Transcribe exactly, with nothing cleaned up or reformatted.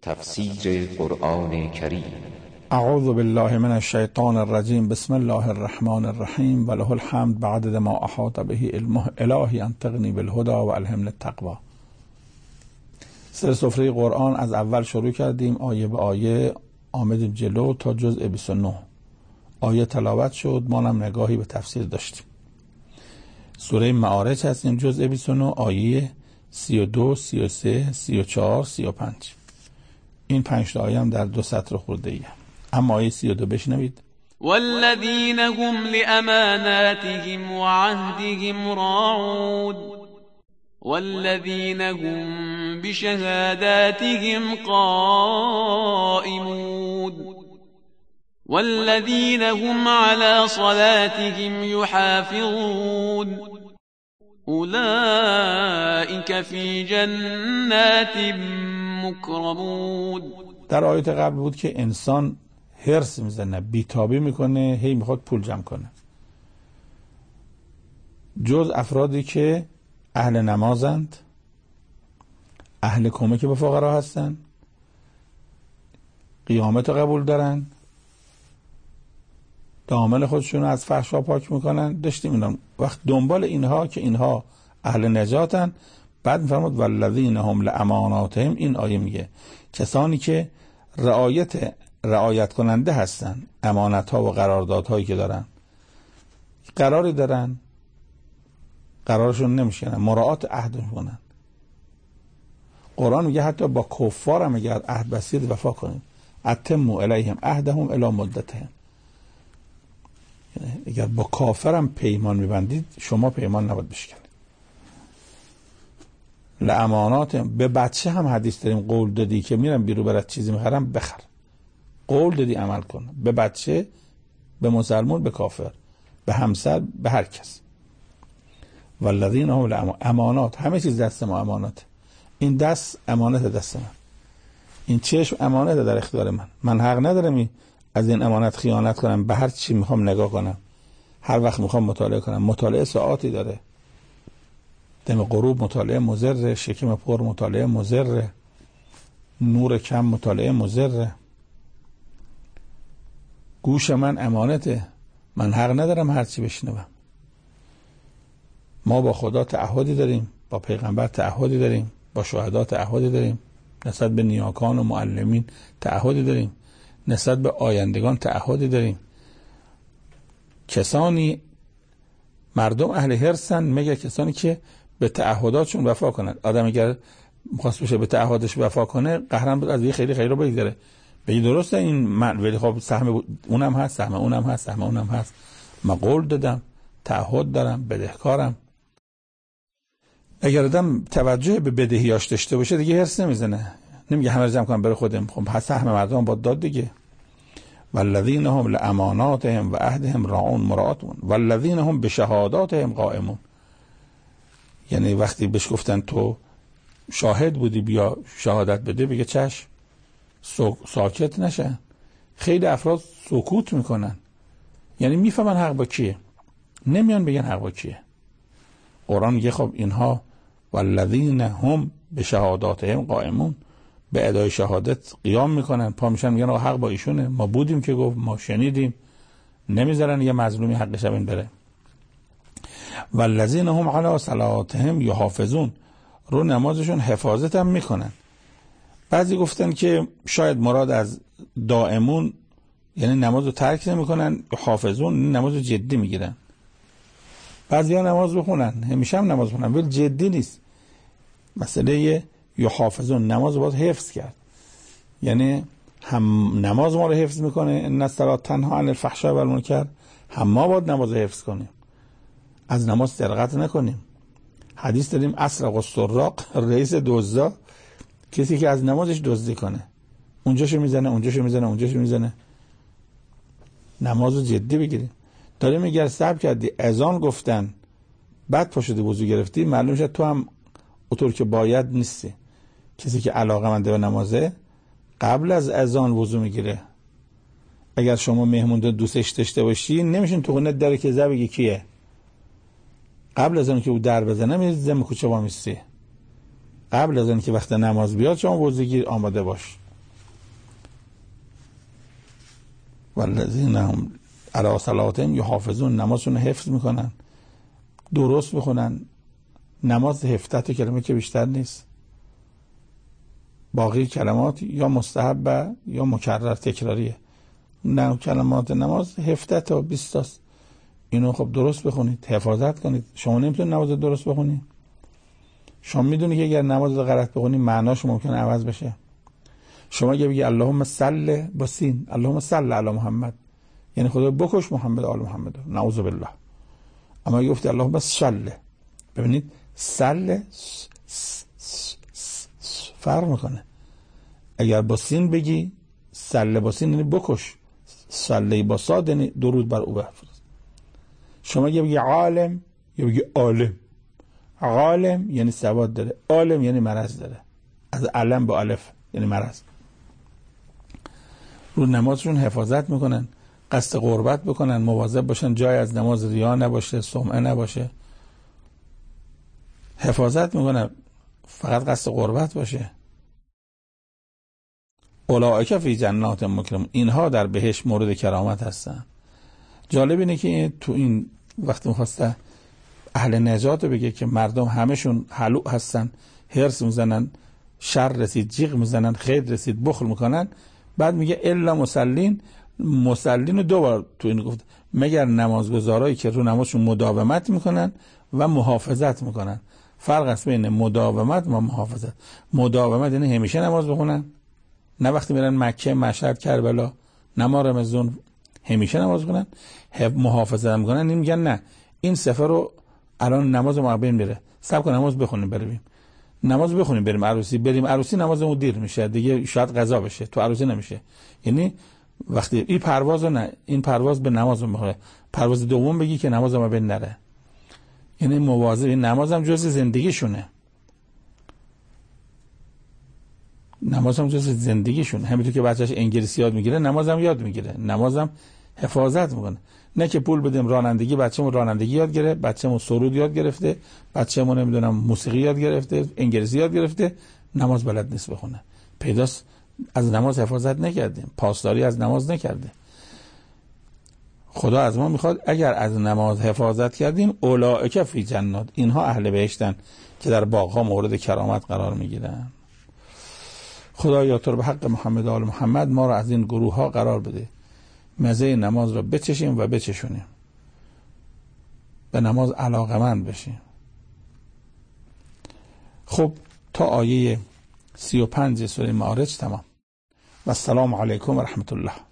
تفسیر قرآن کریم. اعوذ بالله من الشیطان الرجیم. بسم الله الرحمن الرحیم و له الحمد بعدد ما احاط به علمه. الهی انطقنی بالهدى و الهمنی التقوی. سر سفره قرآن از اول شروع کردیم، آیه به آیه آمدیم جلو تا جزء بیست و نه آیه تلاوت شد، ما هم نگاهی به تفسیر داشتیم. سوره معارج هستیم، جزء بیست و نه آیه سی و دو، سی و سه، سی و چهار، سی و پنج. این پنج تا آیه هم در دو سطر خورده ایه. اما آیه سی و دو بشنوید. والذین هم لأماناتهم وعهدهم راعون والذین هم بشهاداتهم قائمون والذین هم على صلاتهم يحافظون اولئک فی جنات مکرمون. در آیات قبل بود که انسان حرص میزنه، بیتابی میکنه، هی میخواد پول جمع کنه. جز افرادی که اهل نمازند، اهل کمک به فقرا هستن، قیامت قبول دارن، دامن خودشون از فحشا پاک میکنن. داشتیم اینا. وقت دنبال اینها که اینها اهل نجاتن، بعد میفرمود والذین هم لاماناتهم. این آیه میگه کسانی که رعایت رعایت کننده هستن، امانت ها و قراردادهایی که دارن، قراری دارن، قرارشون نمیشکنن، مراعات عهد میکنن. قرآن میگه حتی با کفار هم اگر عهد بستید وفا کنید. اتموا الیهم عهدهم الی مدتهم. یعنی اگر با کافر هم پیمان میبندید، شما پیمان نباید بشکنید. لامانات. به بچه هم حدیث داریم، قول دادی که میرم بیرو برات چیزی میخرم بخر. قول دادی عمل کن. به بچه، به مسلمان، به کافر، به همسر، به هر کس. والذین هم لامانات. همه چیز دست ما امانات. این دست امانت دست من، این چشم امانت در اختیار من. من حق ندارم از این امانت خیانت کنم. به هر چی میخوام نگاه کنم، هر وقت میخوام مطالعه کنم. مطالعه ساعاتی داره. دم غروب مطالعه مضر، شکم پر مطالعه مضر، نور کم مطالعه مضر. گوش من امانته، من حق ندارم هر چی بشنوم. ما با خدا تعهدی داریم، با پیغمبر تعهدی داریم، با شهدا تعهدی داریم، نسبت به نیاکان و معلمین تعهدی داریم، نسبت به آیندگان تعهدی داریم. کسانی، مردم اهل حرصن مگر کسانی که به تعهداتشون وفا کنند. آدم اگر خواست بشه به تعهدش وفا کنه، قهرن بود از یه خیلی خیلی رو بگذره. بگی درسته این من، ولی خب سهم اونم هست، سهم اونم هست، سهم اونم هست. من قول دادم، تعهد دارم، بدهکارم. اگر آدم توجه به بدهیاش داشته باشه دیگه حرص نمیزنه. نمیگه همه رو جمع کنم برای خودم. خب سهم مردم با داد دیگه. والذین هم لاماناتهم و عهدهم راعون، مراعاتون. والذین هم بشهاداتهم قائمون. یعنی وقتی بهش گفتن تو شاهد بودی بیا شهادت بده، بگه چشم، ساکت نشن. خیلی افراد سکوت میکنن، یعنی میفهمن حق با کیه، نمیان بگن حق با کیه. قرآن میگه خب اینها والذین هم بشهاداتهم قائمون، به ادای شهادت قیام میکنن، پا میشن میگن حق با ایشونه، ما بودیم که گفت، ما شنیدیم. نمیذارن یه مظلومی حقش این بره. والذین هم علی صلاتهم یحافظون، رو نمازشون حفاظت هم میکنن. بعضی گفتن که شاید مراد از دائمون یعنی نماز رو ترک نمیکنن، حافظون نماز رو جدی میگیرن. بعضی ها نماز بخونن، همیشه هم نماز بخونن، ولی جدی نیست. مسئله یحافظون، نماز رو باید حفظ کرد. یعنی هم نماز ما رو حفظ میکنه، ان الصلاة تنها عن الفحشاء و المنکر، هم ما باید نماز رو حفظ کنیم، از نماز سرقت نکنیم. حدیث داریم اسرق السراق رئیس دزدا، کسی که از نمازش دزدی کنه، اونجاشو میزنه، اونجاشو میزنه، اونجاشو میزنه. نماز رو جدی بگیریم. داریم میگه صبر کردی اذان گفتن بعد پا شدی وضو گرفتی، معلوم شد تو هم اونطور که باید نیستی. کسی که علاقه‌مند به نمازه قبل از اذان وضو میگیره. اگر شما مهمون دوستش داشته باشی، نمیشین تو خونه در که بگی کیه. قبل از اون که او در بزنه میزم کوچه وامیستی. قبل از اون که وقت نماز بیاد شما وضو گیر آماده باش. والذین هم علی صلاتهم یحافظون، نمازشون حفظ میکنن، درست میخونن. نماز هفده کلمه که بیشتر نیست، باقی کلمات یا مستحبه یا مکرر تکراریه. نه کلمات نماز هفده تا بیست تاست. اینو خب درست بخونید، حفاظت کنید. شما نمیتونید نماز درست بخونید. شما میدونید که اگر نماز غلط بخونید معناش ممکنه عوض بشه. شما اگه بگی اللهم صل با سین، اللهم صل علی محمد، یعنی خدا بکش محمد آل محمد، نعوذ بالله. اما اگه گفتی اللهم صل، ببینید صل فرق میکنه. اگر با سین بگی صل با سین یعنی بکش، صلی با صاد یعنی درود بر او بفرست. شما اگه بگی عالم یا بگی عالم، عالم یعنی سواد داره، عالم یعنی مرض داره، از علم با الف یعنی مرض. رو نمازشون حفاظت میکنن، قصد قربت بکنن، مواظب باشن جای از نماز ریا نباشه، سمعه نباشه. حفاظت میکنن فقط قصد قربت باشه. اولئک فی جنات مکرمون، اینها در بهشت مورد کرامت هستن. جالب اینه که تو این وقتی میخواسته اهل نجات بگه که مردم همشون حلوع هستن، هرس میزنن، شر رسید جیغ میزنن، خیر رسید بخل میکنن، بعد میگه الا مسلین. مسلین رو دو بار تو این گفت، مگر نمازگزارایی که رو نمازشون مداومت میکنن و محافظت میکنن. فرق است بین مداومت و محافظت. مداومت یعنی همیشه نماز بخونن، نه وقتی میرن مکه، مشهد، کربلا، نه رمضان، همیشه نماز بخونن. محافظت میکنن، این میگن نه این سفر رو الان نماز ما بین میره، صبر کن نماز بخونیم بریم، نماز بخونیم بریم عروسی، بریم عروسی نمازمون دیر میشه دیگه، شاید قضا بشه، تو عروسی نمیشه. یعنی وقتی این پرواز نه، این پرواز به نماز میخوره، پرواز دوم بگی که نماز ما بین نره. یعنی مواظب، این نماز هم جز زندگیشونه، نماز هم جز زندگیشونه. همینطور که بچهش انگلیسی یاد میگیره نماز هم یاد میگیره، نماز هم حفاظت میکنه. نه که پول بدیم رانندگی، بچه‌مون رانندگی یاد گرفته، بچه‌مون سرود یاد گرفته، بچه‌مون نمیدونم موسیقی یاد گرفته، انگلیسی یاد گرفته، نماز بلد نیست بخونه. پیداست از نماز حفاظت نکردیم، پاسداری از نماز نکرده. خدا از ما میخواد اگر از نماز حفاظت کردیم اولئک فی جنات، اینها اهل بهشتن که در باغ‌ها مورد کرامت قرار میگیرن. خدایا تو به حق محمد آل محمد ما رو از این گروه ها قرار بده، مزه نماز رو بچشیم و بچشونیم، به نماز علاقمند بشیم. خب تا آیه سی و پنج سوره معارج تمام. و السلام علیکم و رحمت الله.